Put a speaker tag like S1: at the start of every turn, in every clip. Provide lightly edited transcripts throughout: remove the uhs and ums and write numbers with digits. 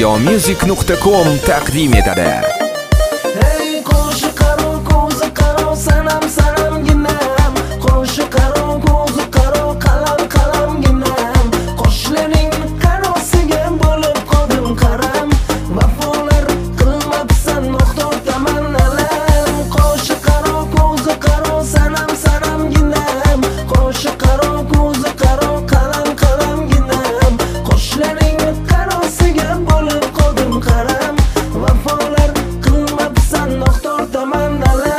S1: ziyomusic.com taqdim etadi.
S2: Hey qo'shi qaro ko'zi qaro sanam sanamginam qo'shi qaro ko'zi qaro qalam qalamginam qo'shlaring qarosiga bo'lib qoldim qaram vafolar qilmabsan nuqtor tamannalar qo'shi qaro ko'zi qaro sanam sanamginam qo'shi qaro ko'zi qaro qalam qalamginam qo'shlaring qarosiga bo'lib qoldim qaram vafolar qilmabsan nuqtor tamannalar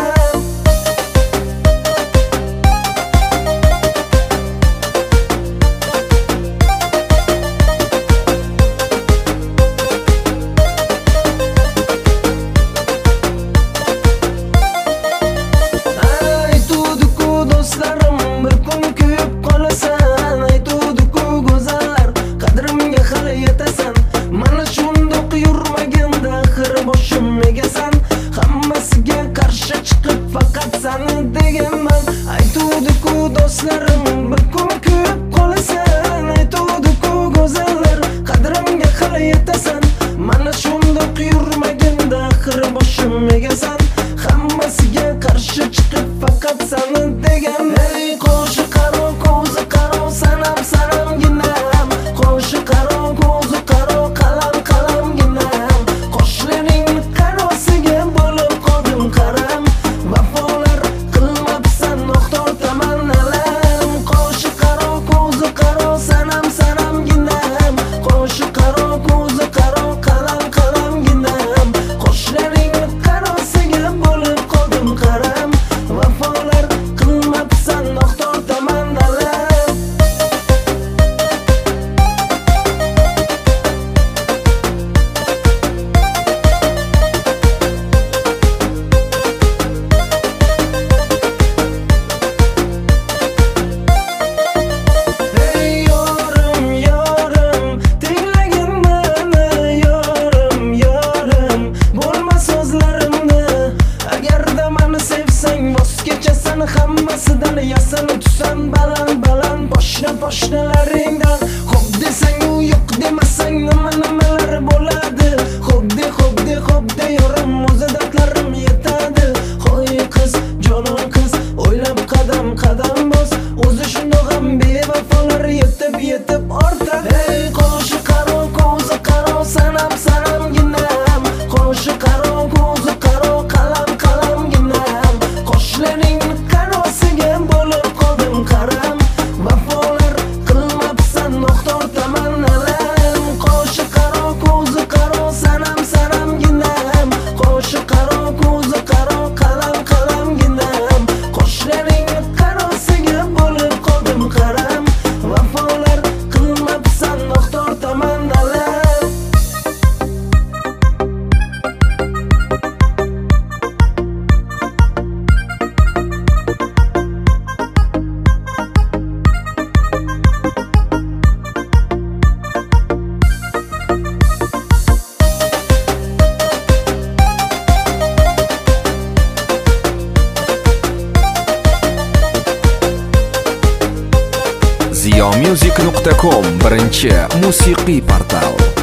S2: aytuvdi-ku do'stlarim bir kun kuyib qolasan aytuvdi-ku go'zallar qadrimga hali yetasan mana shundoq yurmaginda axir boshim egasan hammasiga qarshi chiqib faqat sani deganman aytuvdi-ku do'stlarim bir kun kuyib qolasan aytuvdi-ku go'zallar qadrimga hali yetasan mana shundoq yurmaginda axir boshim egasan hammasiga qarshi chiqib faqat sani deganman ey qo'shi qaro ko'zi qaro sanam sanamginam qo'shi qaro ko'zi qaro qalam qalamginam qo'shlaring qarosiga bo'lib qoldim qaram vafolar qilmabsan nuqtor tamannalar qo'shi qaro ko'zi qaro sanam sanamginam qo'shi qaro ko'zi qaro qalam qalamginam qo'shlaring qarosiga bo'lib qoldim qaram vafolar qilmabsan nuqtor tamannalar Hey yorim yorim tinglagin meni yorim yorim bo'lma so'zlarimni agarda meni sevsang voz kechasan hammasidan yasanib tusan baland baland poshnalaringdan xo'p desang u yo'q demasang nimalar bo'ladi xo'p de yorim o'zi dardlarim yetadi hoy qiz jonon qiz o'ylab qadam qadam bos o'zi shundoq ham bevafolar yetib ortadi hey qo'shi qaro ko'zi qaro sanam sanamginam qo'shi qaro ko'zi qaro qalam qalamginam qo'shlaring qarosiga bo'lib qoldim qaram vafolar qilmabsan nuqtor tamannalar qo'shi qaro ko'zi qaro sanam sanamginam qo'shi qaro ko'zi qaro qalam qalamginam qo'shlaring qarosiga bo'lib qoldim qaram vafolar qilmabsan nuqtor tamannalar
S1: ziyomusic.com birinchi musiqiy portal.